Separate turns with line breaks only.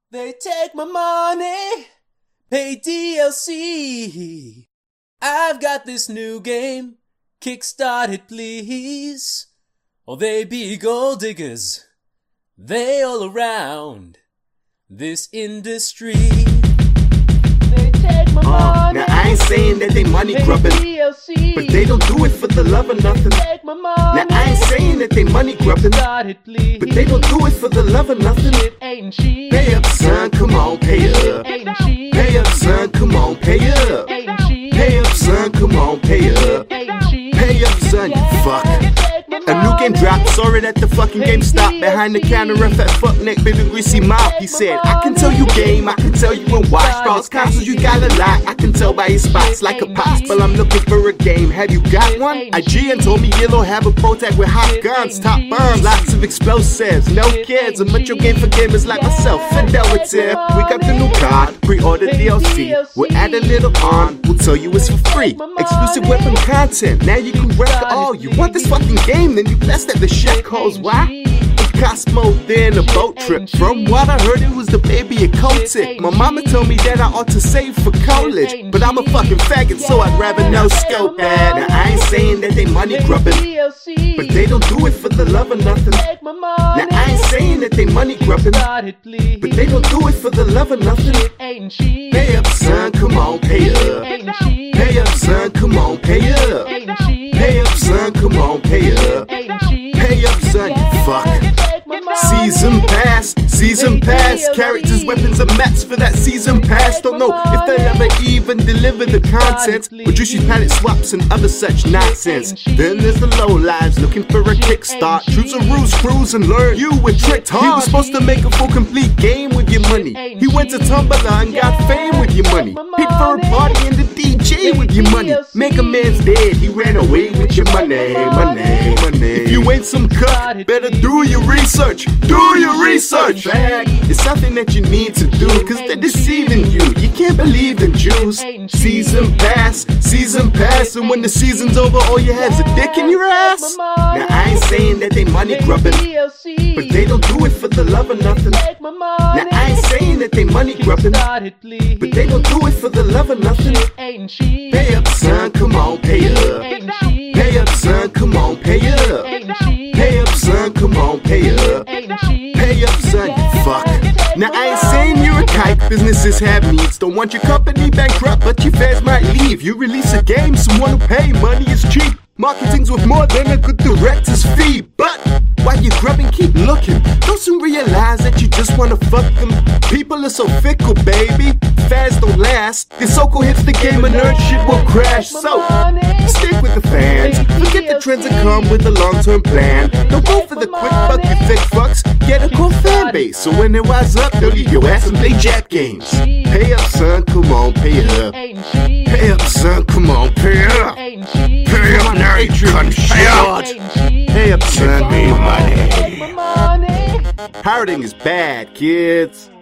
They take my money, pay DLC. I've got this new game, kickstart it please. Or they be gold diggers, they all around this industry. They take my money,
now I ain't saying that they money grubbing,
DLC,
but they don't do it for the love of nothing.
take my money,
Now I ain't saying that they money grubbing,
kickstart it please.
but they don't do it for the love of nothing.
It ain't cheap,
Pay up, son, come on, pay up.
ain't cheap,
Pay up, son, come on, pay up.
ain't cheap,
Pay up, son, come on, pay up.
ain't cheap.
Pay up, son, you fuck. A new game dropped, sorry that the fucking game stopped. Behind the counter, a fat fuck neck, big and greasy mouth. He said, I can tell you game, I can tell you in watch. Stars, consoles, you got a lot, I can tell by your spots like a pops. But I'm looking for a game, have you got one? IG and told me Yellow have a pro tag with hot guns, top bombs, lots of explosives, no kids. A mature game for gamers like myself, Fidelity. We got the new card, pre-order DLC. We'll add a little on, we'll tell you it's for free. Exclusive weapon content, now you can wreck all. You want this fucking game, then you best at the shack holes. Why? A Cosmo, then a boat trip. From what I heard, it was the baby a Cotic. My mama told me that I ought to save for college, but I'm a fucking faggot, so I'd rather no scope that. Now I ain't saying that they money grubbing, but they don't do it for the love of nothing. Now I ain't saying that they money grubbing, but they don't do it for the love of nothing. Pay up, son, come on, pay up. Pay up, son, come on, pay up. Pay up, son, come on, pay up. Pay up, son, you fuck. Season pass, characters, weapons, and maps for that season pass. Don't know if they ever even deliver the content, but juicy palette swaps and other such nonsense. Then there's the low lives looking for a kickstart. Choose a ruse, cruise, and learn. You were tricked hard. He was supposed to make a full complete game with your money. He went to Tumblr and got fame with your money. Paid for a party and the DJ with your money. Mega Man's dead, he ran away with your money. If you ain't some cuck, better do your research. Do your research. It's something that you need to do, cause they're deceiving you. You can't believe in Jews. Season pass, and when the season's over, all you have is a dick in your ass. Now I ain't saying that they money grubbing, but they don't do it for the love of nothing. Now I ain't saying that they money grubbing, but they don't do it for the love of nothing. Pay up, son, come on, pay up. Pay up, son, come on, pay up. Pay up, son, come on, pay up. Pay up, son, you fuck. Now I ain't saying you're a kike, businesses have needs. Don't want your company bankrupt, but your fans might leave. You release a game, someone will pay, money is cheap. Marketing's worth more than a good director's fee. But while you're grubbing, keep looking. Don't soon realize that you just wanna fuck them. People are so fickle, baby. Fads don't last. This so-called hipster game of nerd shit will crash. So stick with the fans. Forget the trends that come with a long-term plan. Don't go for the quick buck, you thick fucks. Get a core fan base, so when they wise up, they'll leave your ass and play Jap games. Pay up, son, come on, pay up. Pay up, son, come on, pay up. Pay up, nerd, pay up. Pay up, son, me money. Pirating is bad, kids.